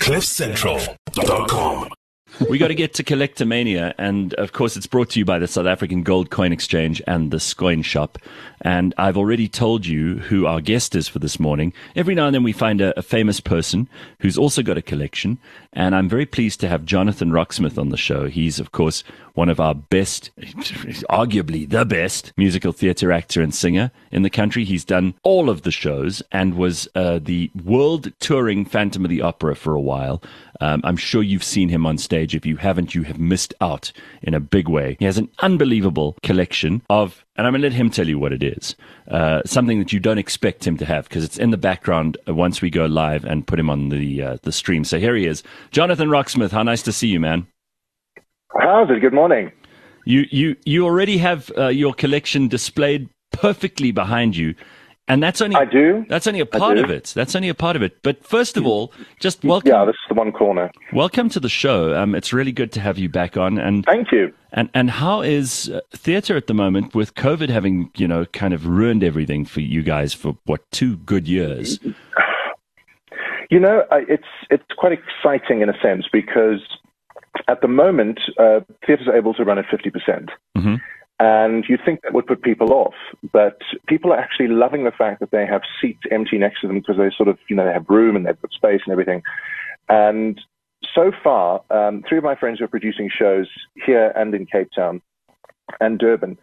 CliffCentral.com. We got to get to Collectomania, and of course it's brought to you by the South African Gold Coin Exchange and the Scoin Shop. And I've already told you who our guest is for this morning. Every now and then we find a famous person who's also got a collection, and I'm very pleased to have Jonathan Rocksmith on the show. He's, of course, one of our best, arguably the best, musical theatre actor and singer in the country. He's done all of the shows and was the world touring Phantom of the Opera for a while. I'm sure you've seen him on stage. If you haven't, you have missed out in a big way. He has an unbelievable collection of, and I'm going to let him tell you what it is, something that you don't expect him to have because it's in the background once we go live and put him on the stream. So here he is. Jonathan Rocksmith, how nice to see you, man. How's it? Good morning. You already have your collection displayed perfectly behind you. And that's only I do. That's only a part of it. That's only a part of it. But first of all, just welcome. Yeah, this is the one corner. Welcome to the show. It's really good to have you back on. And thank you. And how is theatre at the moment with COVID having kind of ruined everything for you guys for 2 good years? It's quite exciting in a sense because at the moment theatres are able to run at 50%. Mm-hmm. And you'd think that would put people off, but people are actually loving the fact that they have seats empty next to them because they sort of, they have room and they've got space and everything. And so far, 3 of my friends are producing shows here and in Cape Town and Durban.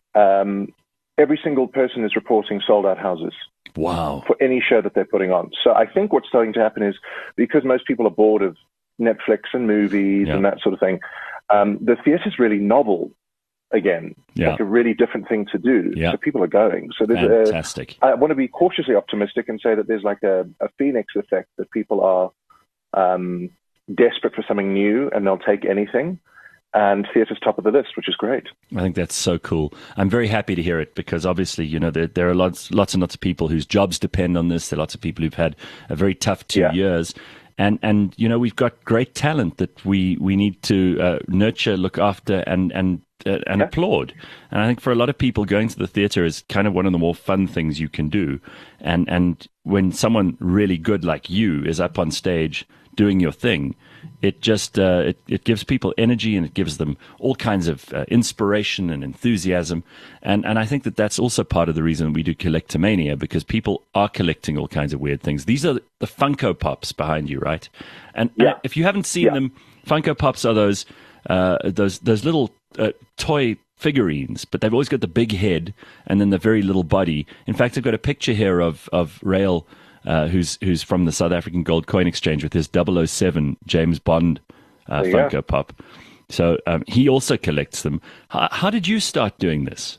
Every single person is reporting sold-out houses. Wow. For any show that they're putting on. So I think what's starting to happen is because most people are bored of Netflix and movies and that sort of thing, the theatre's really novel. Again, like a really different thing to do. So people are going. So there's fantastic. I want to be cautiously optimistic and say that there's like a phoenix effect that people are desperate for something new and they'll take anything. And theatre's top of the list, which is great. I think that's so cool. I'm very happy to hear it because obviously, there are lots and lots of people whose jobs depend on this. There are lots of people who've had a very tough 2 years. And we've got great talent that we need to nurture, look after, and applaud. And I think for a lot of people, going to the theatre is kind of one of the more fun things you can do. And when someone really good like you is up on stage doing your thing, it just it gives people energy and it gives them all kinds of inspiration and enthusiasm. And I think that's also part of the reason we do Collectomania, because people are collecting all kinds of weird things. These are the Funko Pops behind you, right? And if you haven't seen them, Funko Pops are those little toy figurines, but they've always got the big head and then the very little body. In fact, I've got a picture here of Rael, who's from the South African Gold Coin Exchange with his 007 James Bond Funko Pop. So he also collects them. How did you start doing this?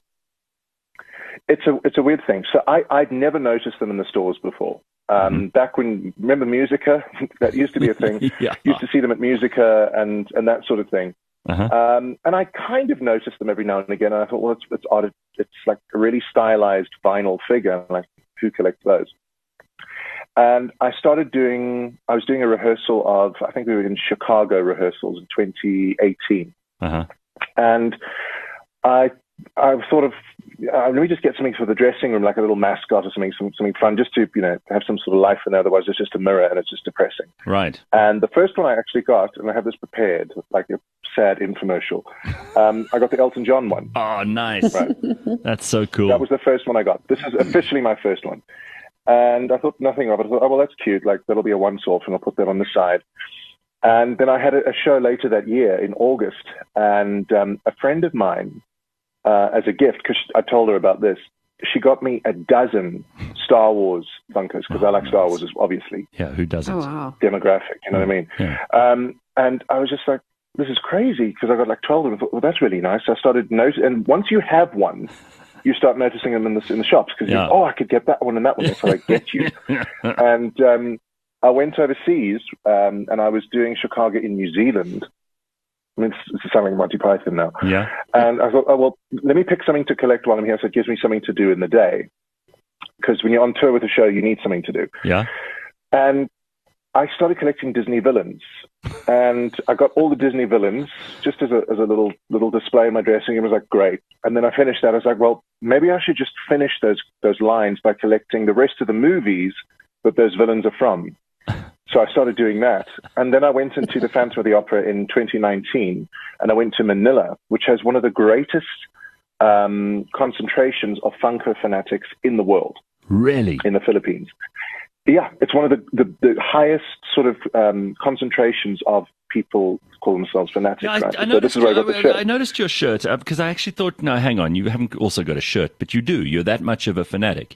It's a weird thing. So I'd never noticed them in the stores before. Back when, remember Musica? That used to be a thing. Used to see them at Musica and that sort of thing. And I kind of noticed them every now and again. And I thought, well, it's odd. It's like a really stylized vinyl figure. Like, who collects those? And I was doing a rehearsal of, I think we were in Chicago rehearsals in 2018. And I thought of, let me just get something for the dressing room, like a little mascot or something fun, just to, have some sort of life in there. Otherwise, it's just a mirror and it's just depressing. Right. And the first one I actually got, and I have this prepared, like a sad infomercial, I got the Elton John one. Oh, nice. Right. That's so cool. That was the first one I got. This is officially my first one. And I thought nothing of it. I thought, oh, well, that's cute. Like, that'll be a once-off, and I'll put that on the side. And then I had a show later that year in August, and a friend of mine, as a gift, because I told her about this, she got me a dozen Star Wars Funkos, because I like Star Wars, obviously. Yeah, who doesn't? Oh, wow. Demographic, you know what I mean? Yeah. And I was just like, this is crazy, because I got like 12 of them. I thought, well, that's really nice. So I started noticing, and once you have one, you start noticing them in the shops, because I could get that one and that one. That's how I get you. And I went overseas, and I was doing Chicago in New Zealand. I mean, it's sounding like Monty Python now. Yeah. And I thought, oh, well, let me pick something to collect while I'm here, so it gives me something to do in the day. Because when you're on tour with a show, you need something to do. Yeah. And I started collecting Disney villains. And I got all the Disney villains just as a little display in my dressing room. It was like, great. And then I finished that. I was like, well, maybe I should just finish those lines by collecting the rest of the movies that those villains are from. So I started doing that. And then I went into the Phantom of the Opera in 2019, and I went to Manila, which has one of the greatest concentrations of Funko fanatics in the world. Really? In the Philippines. Yeah, it's one of the highest sort of concentrations of people call themselves fanatics. Yeah, right? I noticed, so this is where I got the shirt. I noticed your shirt because I actually thought, no, hang on, you haven't also got a shirt, but you do. You're that much of a fanatic.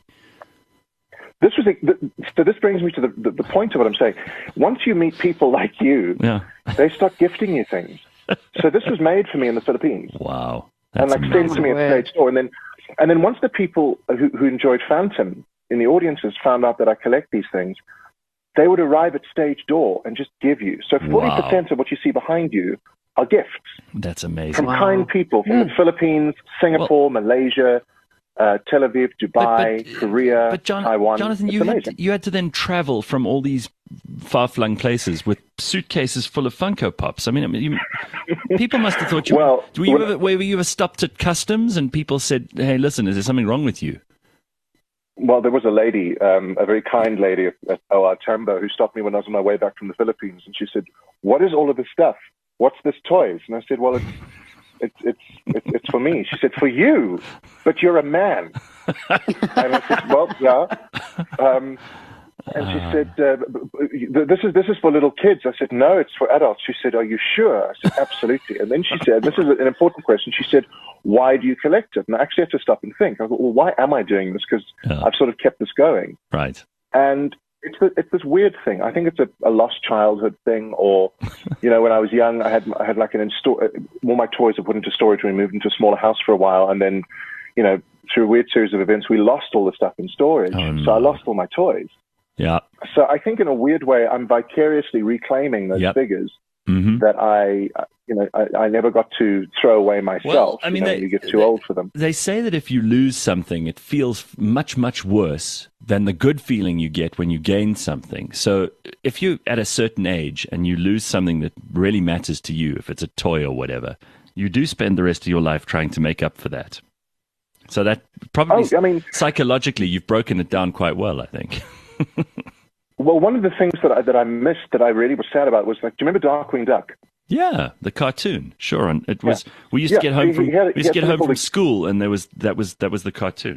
So this brings me to the point of what I'm saying. Once you meet people like you, they start gifting you things. So this was made for me in the Philippines. Wow. That's and sent to me at stage store. And then once the people who enjoyed Phantom in the audiences found out that I collect these things, they would arrive at stage door and just give you. So 40% of what you see behind you are gifts. That's amazing. From kind people from the Philippines, Singapore, Malaysia, Tel Aviv, Dubai, Korea, Taiwan. Jonathan, you had to then travel from all these far-flung places with suitcases full of Funko Pops. I mean people must have thought you were you ever stopped at customs and people said, hey, listen, is there something wrong with you? Well, there was a lady, a very kind lady at OR Tambo who stopped me when I was on my way back from the Philippines, and she said, what is all of this stuff? What's this toys? And I said, well, it's for me. She said, for you, but you're a man. And I said, well, yeah. And she said, this is for little kids. I said, no, it's for adults. She said, are you sure? I said, absolutely. And then she said, this is an important question. She said, why do you collect it? And I actually had to stop and think. I thought, well, why am I doing this? Because I've sort of kept this going. Right. And it's this weird thing. I think it's a lost childhood thing, or, when I was young, I had like all my toys were put into storage when we moved into a smaller house for a while, and then, through a weird series of events, we lost all the stuff in storage. So I lost all my toys. Yeah. So I think in a weird way, I'm vicariously reclaiming those figures that I never got to throw away myself. Well, I mean, you get too old for them. They say that if you lose something, it feels much, much worse than the good feeling you get when you gain something. So if you're at a certain age and you lose something that really matters to you, if it's a toy or whatever, you do spend the rest of your life trying to make up for that. So that probably, psychologically, you've broken it down quite well, I think. Well, one of the things that I missed that I really was sad about was, like, do you remember Darkwing Duck? Yeah, the cartoon. Sure, and it was. We used to get home from school, and that was the cartoon.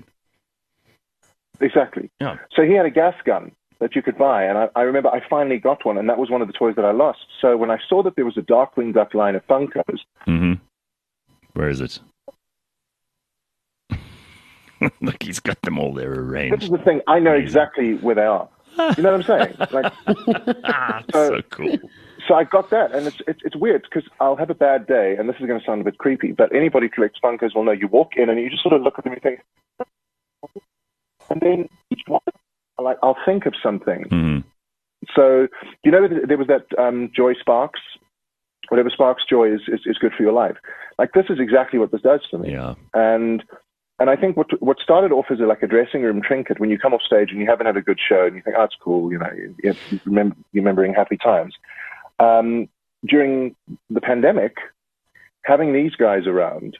Exactly. Yeah. So he had a gas gun that you could buy, and I remember I finally got one, and that was one of the toys that I lost. So when I saw that there was a Darkwing Duck line of Funkos, where is it? Look, he's got them all there arranged. This is the thing. I know exactly where they are. You know what I'm saying? Like, so cool. So I got that, and it's weird because I'll have a bad day, and this is going to sound a bit creepy, but anybody who collects Funkos will know. You walk in and you just sort of look at them and think, and then each one, I'll think of something. Mm-hmm. So there was that Joy Sparks. Whatever sparks joy is good for your life. Like, this is exactly what this does for me. Yeah. And I think what started off as a dressing room trinket, when you come off stage and you haven't had a good show and you think, oh, it's cool, you're remembering happy times. During the pandemic, having these guys around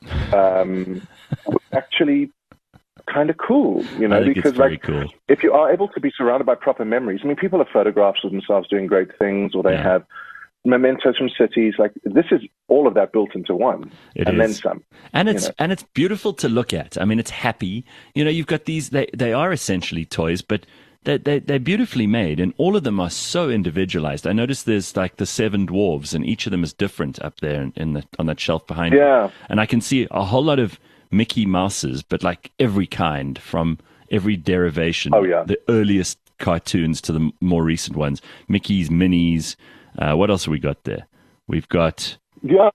was actually kind of cool, because cool. If you are able to be surrounded by proper memories, I mean, people have photographs of themselves doing great things, or they have mementos from cities. Like, this is all of that built into one, then some. And it's beautiful to look at. I mean, it's happy. You've got these. They are essentially toys, but they're beautifully made, and all of them are so individualized. I noticed there's like the 7 dwarves, and each of them is different up there on that shelf behind you. And I can see a whole lot of Mickey Mouses, but like every kind, from every derivation. Oh yeah. The earliest cartoons to the more recent ones. Mickey's, Minnie's. What else have we got there? We've got... Yeah.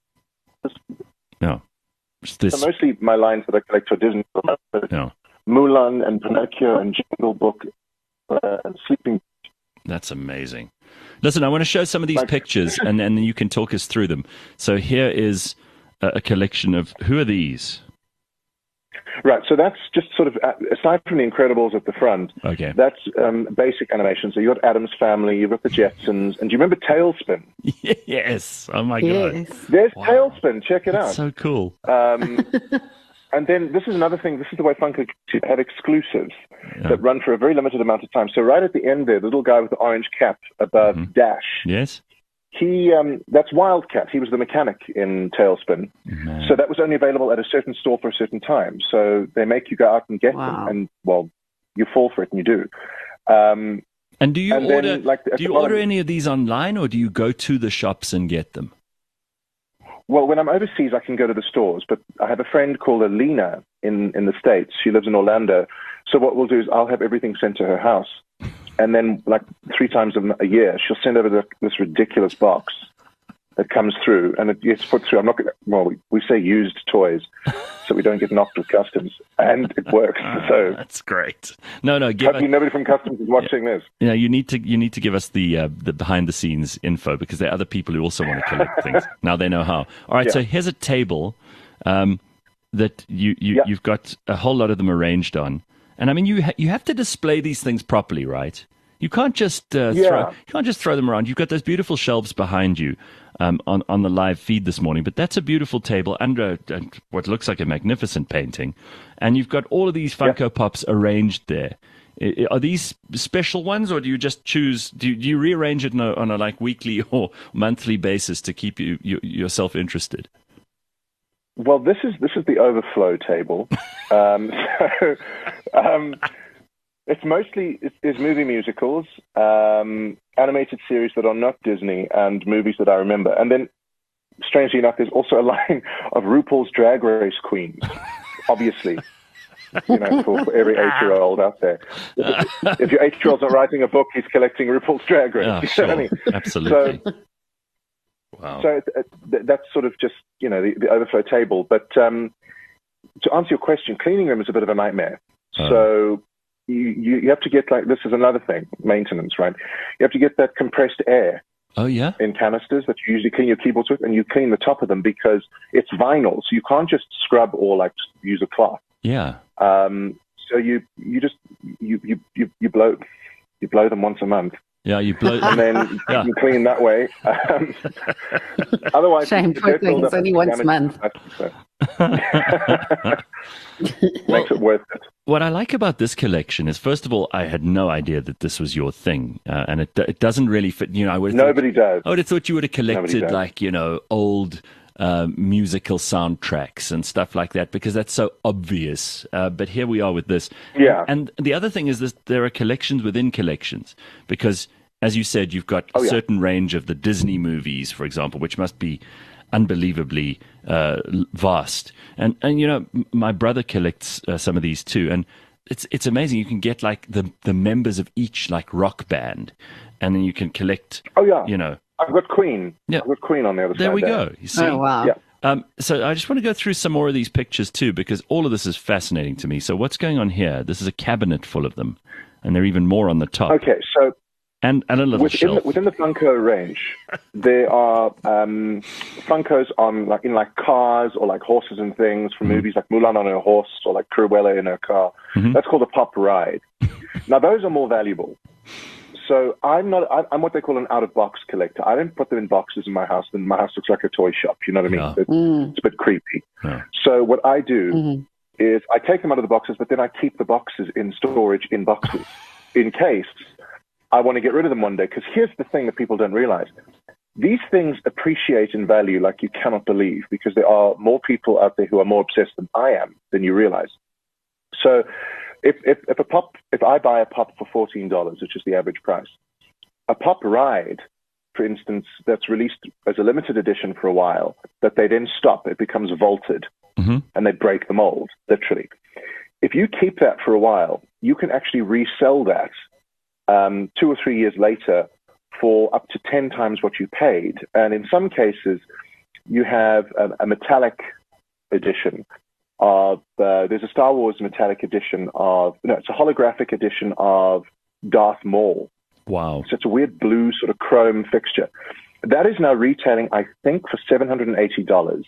No. So mostly my lines that I collect for Disney. No. Mulan and Pinocchio and Jungle Book and Sleeping. That's amazing. Listen, I want to show some of these pictures, and then you can talk us through them. So here is a collection of... Who are these? Right, so that's just sort of, aside from the Incredibles at the front, that's basic animation. So you've got Addams Family, you've got the Jetsons, and do you remember Tailspin? Yes, oh my God. There's Tailspin, check it out. So cool. And then this is another thing. This is the way Funko have exclusives that run for a very limited amount of time. So right at the end there, the little guy with the orange cap above Dash. Yes. That's Wildcat. He was the mechanic in Tailspin. Man. So that was only available at a certain store for a certain time. So they make you go out and get them. And, well, you fall for it and you do. And do you order any of these online, or do you go to the shops and get them? Well, when I'm overseas, I can go to the stores, but I have a friend called Alina in the States. She lives in Orlando. So what we'll do is I'll have everything sent to her house. And then, like 3 times a year, she'll send over this ridiculous box that comes through, and it gets put through. We say used toys, so we don't get knocked with customs, and it works. So that's great. No, hopefully nobody from customs is watching this. Yeah, you need to give us the behind the scenes info, because there are other people who also want to collect things. Now they know how. All right, so here's a table that you've got a whole lot of them arranged on. And I mean, you have to display these things properly, right? You can't just throw them around. You've got those beautiful shelves behind you on the live feed this morning. But that's a beautiful table under what looks like a magnificent painting, and you've got all of these Funko Pops arranged there. Are these special ones, or do you just choose? Do you rearrange it on a like weekly or monthly basis to keep yourself interested? Well, this is the overflow table. It's mostly is movie musicals, animated series that are not Disney, and movies that I remember. And then, strangely enough, there's also a line of RuPaul's Drag Race queens, obviously. For every 8-year-old out there. If your 8-year-old's not writing a book, he's collecting RuPaul's Drag Race. Oh, sure. What I mean? Absolutely. Wow. So that's sort of just, the overflow table. But to answer your question, cleaning them is a bit of a nightmare. So you have to get, this is another thing, maintenance, right? You have to get that compressed air. Oh, yeah? In canisters that you usually clean your keyboards with, and you clean the top of them because it's vinyl. So you can't just scrub or use a cloth. Yeah. So you blow them once a month. Yeah, you blow, and then you clean that way. Otherwise, shame, poor thing. It's only once a month. Makes it worth it. What I like about this collection is, first of all, I had no idea that this was your thing, and it doesn't really fit. Nobody does. I would have thought you would have collected old musical soundtracks and stuff like that, because that's so obvious. But here we are with this. Yeah. And the other thing is this: there are collections within collections, because, as you said, you've got a certain range of the Disney movies, for example, which must be unbelievably vast. And my brother collects some of these too, and it's amazing. You can get the members of each rock band, and then you can collect. Oh yeah. I've got Queen. Yeah. I've got Queen on the other side. There we go. You see? Oh, wow. Yeah. So I just want to go through some more of these pictures too, because all of this is fascinating to me. So what's going on here? This is a cabinet full of them, and there are even more on the top. Okay, so and a little shelf. Within the Funko range, there are Funkos on in cars or horses and things from movies like Mulan on her horse or Cruella in her car. Mm-hmm. That's called a pop ride. Now those are more valuable. So I'm what they call an out-of-box collector. I don't put them in boxes in my house. Then my house looks like a toy shop. You know what I mean? No. It's a bit creepy. No. So what I do is I take them out of the boxes, but then I keep the boxes in storage in boxes in case I want to get rid of them one day. Because here's the thing that people don't realize. These things appreciate in value like you cannot believe, because there are more people out there who are more obsessed than I am than you realize. So if I buy a pop for $14, which is the average price, a pop ride, for instance, that's released as a limited edition for a while, that they then stop, it becomes vaulted, and they break the mold, literally. If you keep that for a while, you can actually resell that 2 or 3 years later for up to 10 times what you paid. And in some cases, you have a metallic edition. There's a Star Wars metallic edition it's a holographic edition of Darth Maul. Wow. So it's a weird blue sort of chrome fixture. That is now retailing, I think, for $780.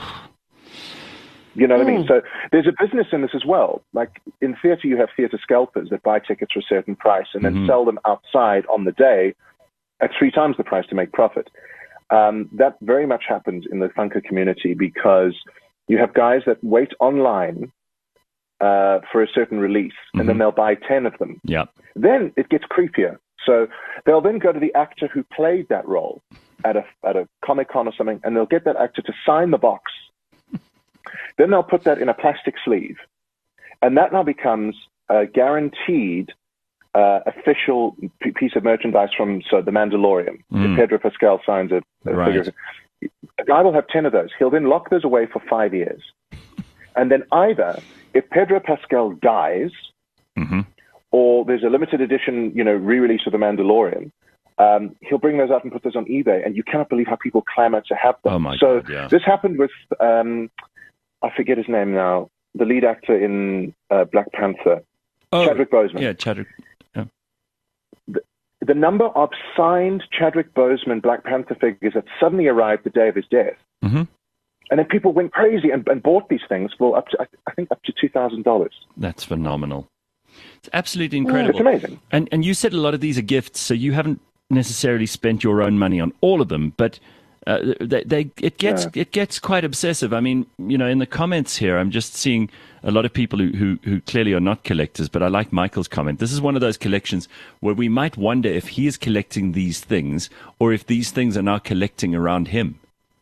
You know what I mean? So there's a business in this as well. In theater, you have theater scalpers that buy tickets for a certain price and then sell them outside on the day at 3 times the price to make profit. That very much happens in the Funko community because You have guys that wait online for a certain release, and then they'll buy 10 of them. Yeah. Then it gets creepier. So they'll then go to the actor who played that role at a Comic-Con or something, and they'll get that actor to sign the box. Then they'll put that in a plastic sleeve. And that now becomes a guaranteed official piece of merchandise from The Mandalorian. If Pedro Pascal signs a figure. A guy will have 10 of those. He'll then lock those away for 5 years. And then either, if Pedro Pascal dies, or there's a limited edition, re-release of The Mandalorian, he'll bring those out and put those on eBay, and you cannot believe how people clamor to have them. Oh my God, yeah. This happened with, I forget his name now, the lead actor in Black Panther, Chadwick Boseman. Yeah, Chadwick. Yeah. The number of signed Chadwick Boseman Black Panther figures that suddenly arrived the day of his death. And then people went crazy and bought these things for I think up to $2,000. That's phenomenal. It's absolutely incredible. It's amazing. And you said a lot of these are gifts, so you haven't necessarily spent your own money on all of them, but it gets quite obsessive. I mean, in the comments here, I'm just seeing a lot of people who clearly are not collectors, but I like Michael's comment. This is one of those collections where we might wonder if he is collecting these things or if these things are now collecting around him.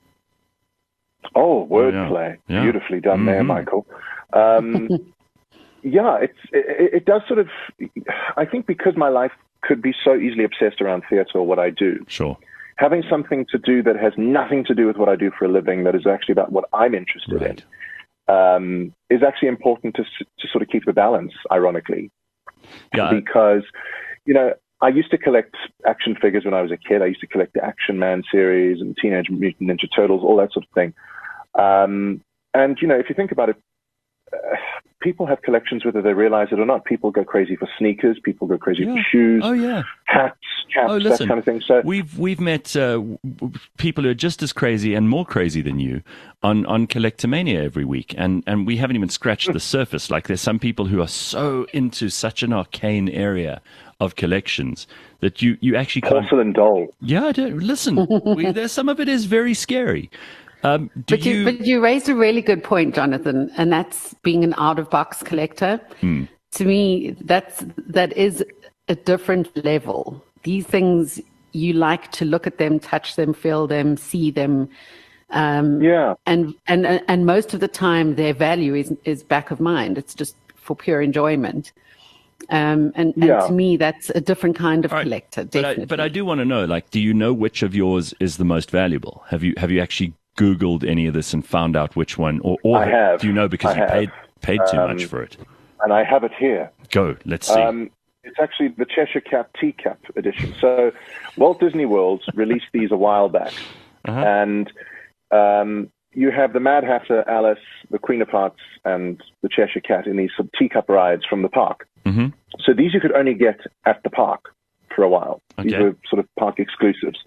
Oh, wordplay. Yeah. Beautifully done there, Michael. Yeah, it does sort of, I think because my life could be so easily obsessed around theater or what I do. Sure. Having something to do that has nothing to do with what I do for a living, that is actually about what I'm interested in, is actually important to sort of keep the balance, ironically. Yeah. Because, I used to collect action figures when I was a kid. I used to collect the Action Man series and Teenage Mutant Ninja Turtles, all that sort of thing. And, if you think about it, people have collections whether they realize it or not. People go crazy for sneakers. People go crazy for shoes, hats, caps, that kind of thing. So we've met people who are just as crazy and more crazy than you on Collectomania every week, and we haven't even scratched the surface. Like there's some people who are so into such an arcane area of collections that you actually can't. Porcelain doll. Yeah, listen. There's some of it is very scary. But you raised a really good point, Jonathan, and that's being an out-of-box collector. To me, that is a different level. These things, you like to look at them, touch them, feel them, see them. And most of the time, their value is back of mind. It's just for pure enjoyment. And to me, that's a different kind of collector, definitely. But I do want to know, do you know which of yours is the most valuable? Have you actually Googled any of this and found out which one, or I have. Do you know because you paid too much for it? And I have it here. Go, let's see. It's actually the Cheshire Cat teacup edition. So Walt Disney World released these a while back, and you have the Mad Hatter, Alice, the Queen of Hearts, and the Cheshire Cat in these sort of teacup rides from the park. So these you could only get at the park for a while. These were sort of park exclusives.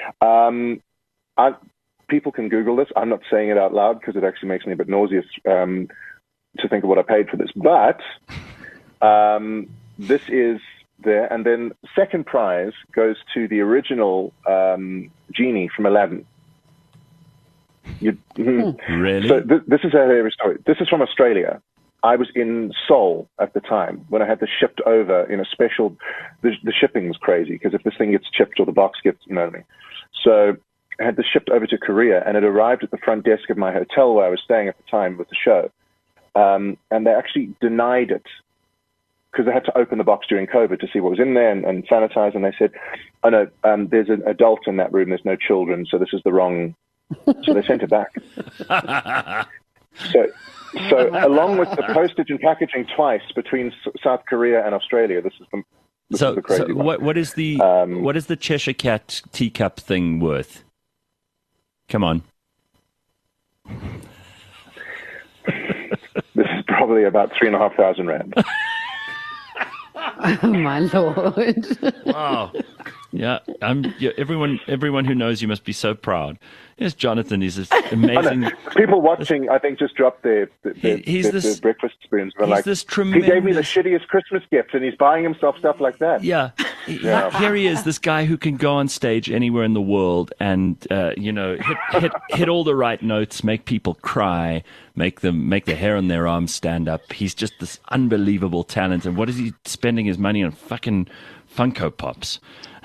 People can Google this. I'm not saying it out loud because it actually makes me a bit nauseous to think of what I paid for this. But this is there. And then second prize goes to the original genie from Aladdin. Really? So this is a hilarious story. This is from Australia. I was in Seoul at the time when I had this shipped over in a special. The shipping was crazy because if this thing gets chipped or the box gets, you know what I mean. So I had this shipped over to Korea, and it arrived at the front desk of my hotel where I was staying at the time with the show. And they actually denied it because they had to open the box during COVID to see what was in there and sanitize. And they said, "Oh no, there's an adult in that room. There's no children, so this is the wrong." So they sent it back. So along with the postage and packaging twice between South Korea and Australia, this is the crazy one. What is the Cheshire Cat teacup thing worth? Come on. This is probably about 3,500 rand. Oh my Lord! Wow. Yeah, everyone who knows you must be so proud. Yes, Jonathan is this amazing. People watching, I think, just dropped their breakfast spoons. They're like, he gave me the shittiest Christmas gift, and he's buying himself stuff like that. Yeah. Here he is, this guy who can go on stage anywhere in the world and hit all the right notes, make people cry, make the hair on their arms stand up. He's just this unbelievable talent. And what is he spending his money on? Fucking Funko Pops.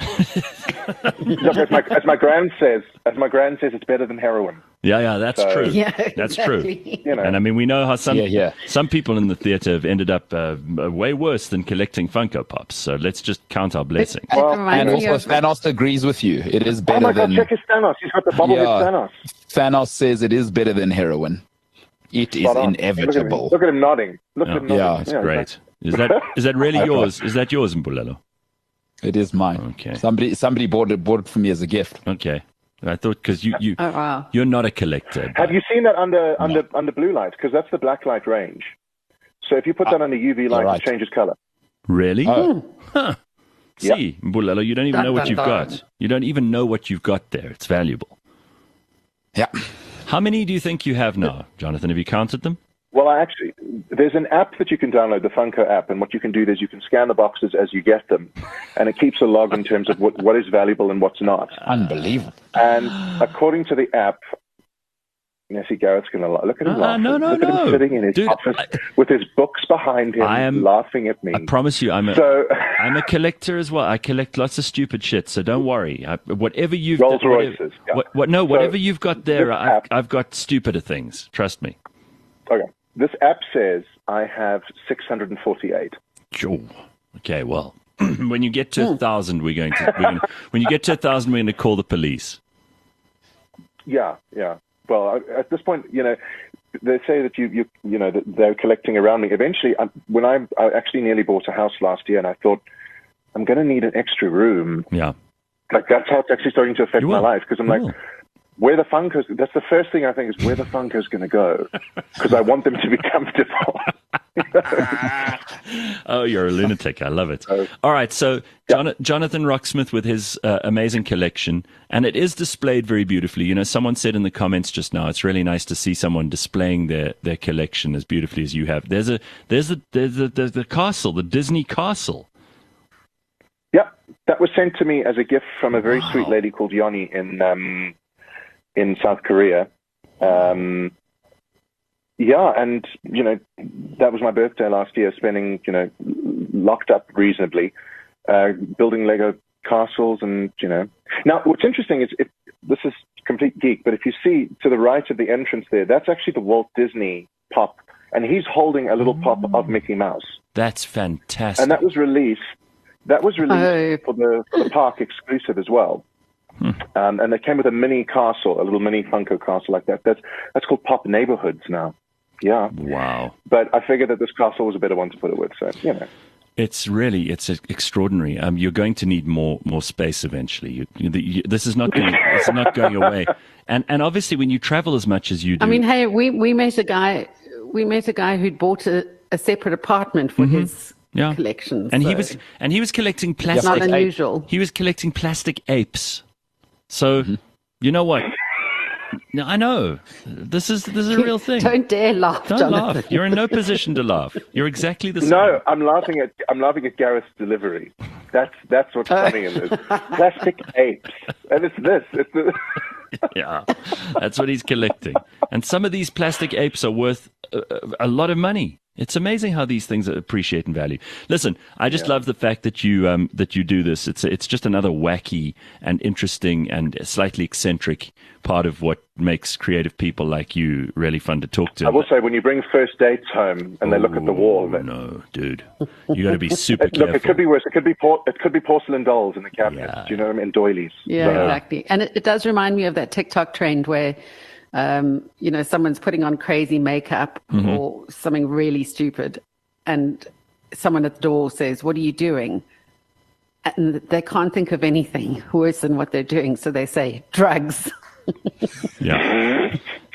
Look, as my grand says, it's better than heroin. Yeah, that's true. Yeah, that's exactly. true. And I mean, we know how some people in the theater have ended up way worse than collecting Funko Pops. So let's just count our blessings. And also, Thanos agrees with you. It is better than. Oh my God! Check his Thanos. He's got the bobblehead Thanos. Thanos says it is better than heroin. It is inevitable. Look at him nodding. Yeah, it's great. Is that really yours? Is that yours, Mbulelo? It is mine. Okay. Somebody bought it for me as a gift. Okay. I thought because you're not a collector. Have you seen that under blue light? Because that's the black light range. So if you put that under UV light, it changes color. Really? Oh. Huh. See, Mbulelo, you don't even know what you've got. You don't even know what you've got there. It's valuable. Yeah. How many do you think you have now, Jonathan? Have you counted them? Well, there's an app that you can download, the Funko app, and what you can do is you can scan the boxes as you get them, and it keeps a log in terms of what is valuable and what's not. Unbelievable. And according to the app, see, Garrett's going to look at him laughing. Look at him sitting in his office with his books behind him, laughing at me. I promise you, I'm a collector as well. I collect lots of stupid shit, so don't worry. Whatever you've Rolls Royces. Whatever you've got there, I've got stupider things. Trust me. Okay. This app says I have 648. Sure. Okay, well, when you get to 1,000, when you get to 1,000, we're going to call the police. Yeah. Well, at this point, they say that that they're collecting around me. Eventually, when I actually nearly bought a house last year, and I thought I'm going to need an extra room. Yeah. Like that's how it's actually starting to affect my life because I'm like. Where the Funko's, that's the first thing I think is where the Funko's going to go, because I want them to be comfortable. Oh, you're a lunatic. I love it. All right, so Jonathan Rocksmith with his amazing collection, and it is displayed very beautifully. Someone said in the comments just now, it's really nice to see someone displaying their collection as beautifully as you have. There's the castle, the Disney castle. Yeah, that was sent to me as a gift from a very sweet lady called Yoni in South Korea. And that was my birthday last year, spending, locked up reasonably, building Lego castles and, Now, what's interesting is, this is complete geek, but if you see to the right of the entrance there, that's actually the Walt Disney pop, and he's holding a little pop of Mickey Mouse. That's fantastic. And that was released for the park exclusive as well. And they came with a mini castle, a little mini Funko castle like that. That's called Pop Neighborhoods now. Yeah. Wow. But I figured that this castle was a better one to put it with. So, It's extraordinary. You're going to need more space eventually. This is not going away. And obviously, when you travel as much as you do, I mean, hey, we met a guy who'd bought a separate apartment for his collection, and he was collecting plastic. Not unusual. He was collecting plastic apes. So, you know what? No, I know. This is a real thing. Don't dare laugh, Don't Jonathan. laugh. You're in no position to laugh. You're exactly the same. No, I'm laughing at Gareth's delivery. That's what's funny in this. Plastic apes. And it's this. Yeah, that's what he's collecting. And some of these plastic apes are worth a lot of money. It's amazing how these things appreciate in value. Listen, I just love the fact that you do this. It's just another wacky and interesting and slightly eccentric part of what makes creative people like you really fun to talk to. I will say, when you bring first dates home and they look at the wall, no, dude, you got to be super careful. Look, it could be worse. It could be porcelain dolls in the cabinet. Do you know what I mean? Doilies. Yeah, exactly. And it does remind me of that TikTok trend where. Someone's putting on crazy makeup or something really stupid, and someone at the door says, "What are you doing?" And they can't think of anything worse than what they're doing, so they say, "Drugs." Yeah.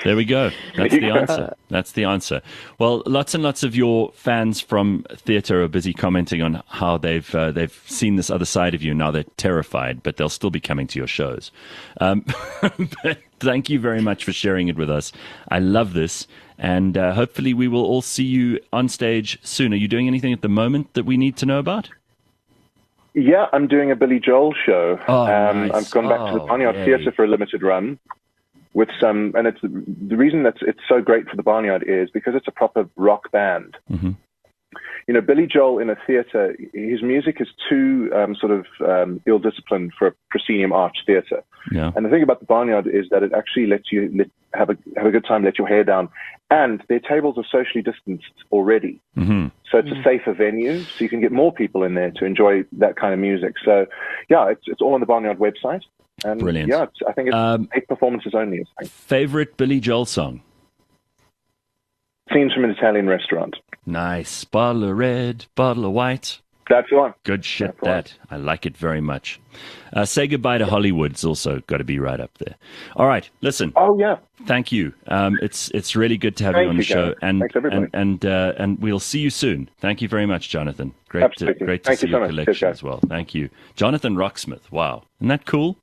There we go. That's the answer. That's the answer. Well, lots and lots of your fans from theatre are busy commenting on how they've seen this other side of you. Now they're terrified, but they'll still be coming to your shows. But thank you very much for sharing it with us. I love this. And hopefully we will all see you on stage soon. Are you doing anything at the moment that we need to know about? Yeah, I'm doing a Billy Joel show. Nice. I've gone back to the Barnyard Theatre for a limited run. With and it's the reason that it's so great for the Barnyard is because it's a proper rock band. Mm-hmm. You know, Billy Joel in a theatre, his music is too ill-disciplined for a proscenium arch theatre. Yeah. And the thing about the Barnyard is that it actually lets you have a good time, let your hair down, and their tables are socially distanced already. Mm-hmm. So it's a safer venue, so you can get more people in there to enjoy that kind of music. So, yeah, it's all on the Barnyard website. And brilliant. Yeah, I think it's 8 performances only. Favorite Billy Joel song? Scenes from an Italian Restaurant. Nice. Bottle of red, bottle of white. That's the one. Good shit, that. I like it very much. Say Goodbye to Hollywood's also got to be right up there. All right, listen. Oh, yeah. Thank you. It's really good to have you on the show. Thanks, everybody. And we'll see you soon. Thank you very much, Jonathan. Great to see your collection as well. Thank you. Jonathan Rocksmith. Wow. Isn't that cool?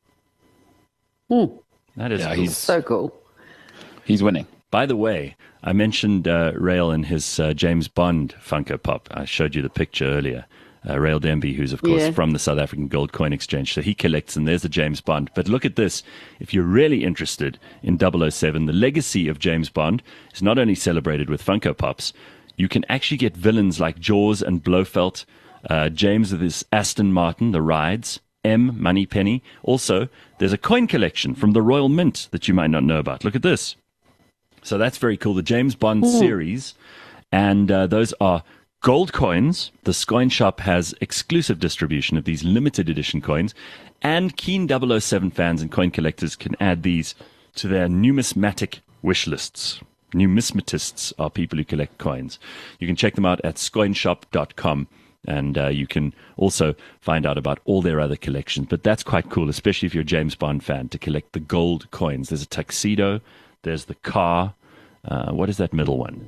That is cool. He's so cool. He's winning. By the way, I mentioned Rael and his James Bond Funko Pop. I showed you the picture earlier. Rael Denby, who's, of course, from the South African Gold Coin Exchange. So he collects, and there's the James Bond. But look at this. If you're really interested in 007, the legacy of James Bond is not only celebrated with Funko Pops, you can actually get villains like Jaws and Blofeld, James with his Aston Martin, the rides, M, Moneypenny. Also, there's a coin collection from the Royal Mint that you might not know about. Look at this. So that's very cool. The James Bond series, and those are gold coins. The Coin Shop has exclusive distribution of these limited edition coins, and keen 007 fans and coin collectors can add these to their numismatic wish lists. Numismatists are people who collect coins. You can check them out at scoinshop.com. And you can also find out about all their other collections. But that's quite cool, especially if you're a James Bond fan, to collect the gold coins. There's a tuxedo. There's the car. What is that middle one?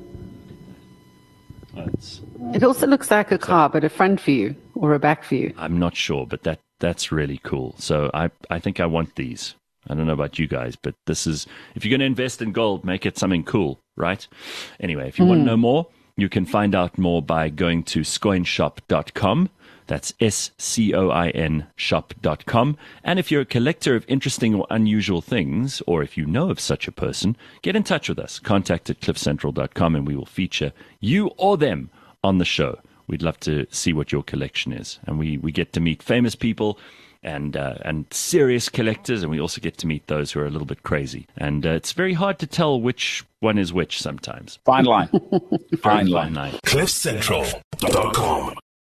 It also looks like a car, but a front view or a back view. I'm not sure, but that's really cool. So I think I want these. I don't know about you guys, but this is, if you're going to invest in gold, make it something cool, right? Anyway, if you want to know more, you can find out more by going to scoinshop.com. That's SCOIN shop.com. And if you're a collector of interesting or unusual things, or if you know of such a person, get in touch with us. Contact at cliffcentral.com and we will feature you or them on the show. We'd love to see what your collection is. And we get to meet famous people and serious collectors, and we also get to meet those who are a little bit crazy. And it's very hard to tell which one is which sometimes. Fine line. Fine line. CliffCentral.com